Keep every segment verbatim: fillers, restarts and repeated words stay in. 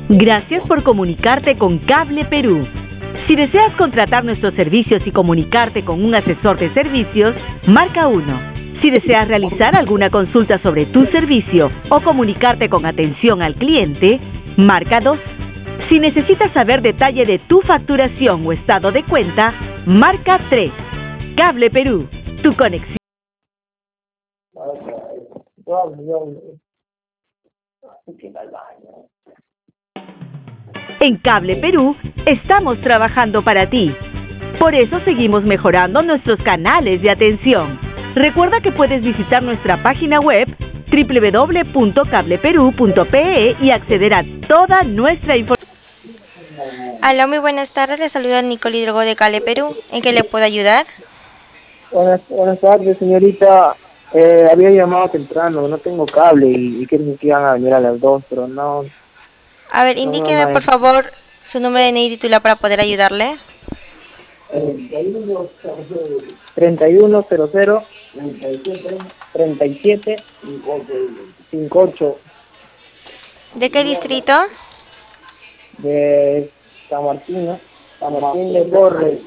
Gracias por comunicarte con Cable Perú. Si deseas contratar nuestros servicios y comunicarte con un asesor de servicios, marca uno. Si deseas realizar alguna consulta sobre tu servicio o comunicarte con atención al cliente, marca dos. Si necesitas saber detalle de tu facturación o estado de cuenta, marca tres. Cable Perú, tu conexión. En Cable Perú estamos trabajando para ti. Por eso seguimos mejorando nuestros canales de atención. Recuerda que puedes visitar nuestra página web doble u doble u doble u punto cable perú punto pe e y acceder a toda nuestra información. Aló, muy buenas tardes. Le saluda Nicole Hidrogo de Cable Perú. ¿En qué le puedo ayudar? Buenas, buenas tardes, señorita. Eh, había llamado temprano, no tengo cable y, y que me iban a venir a las dos, pero no. A ver, no, indíqueme no, no por favor su número de N I y titular para poder ayudarle. treinta y uno cero cero treinta y siete cincuenta y ocho ¿De qué distrito? de San Martín, ¿no? San Martín de Porres.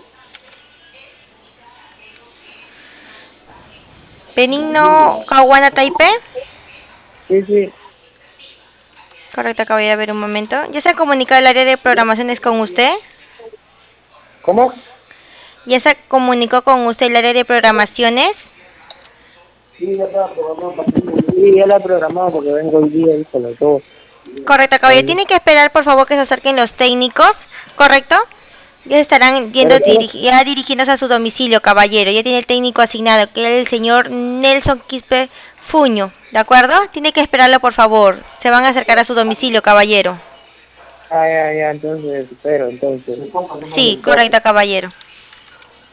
Benigno Caguana Taipei. Sí, sí. Correcto, acabo de ver un momento. ¿Ya se ha comunicado el área de programaciones con usted? ¿Cómo? ¿Ya se comunicó con usted el área de programaciones? Sí, ya está programado. Sí, ya la he programado porque vengo hoy día y con los dos. Correcto, caballero. Tiene que esperar, por favor, que se acerquen los técnicos, ¿correcto? Ya estarán yendo dirigi ya dirigiéndose a su domicilio, caballero. Ya tiene el técnico asignado, que es el señor Nelson Quispe Fuño, ¿de acuerdo? Tiene que esperarlo, por favor. Se van a acercar a su domicilio, caballero. Ah, ya, ya, entonces, espero, entonces. Sí, correcto, caballero.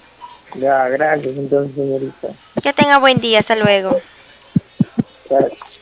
Ya, gracias, entonces, señorita. Que tenga buen día, hasta luego. Gracias.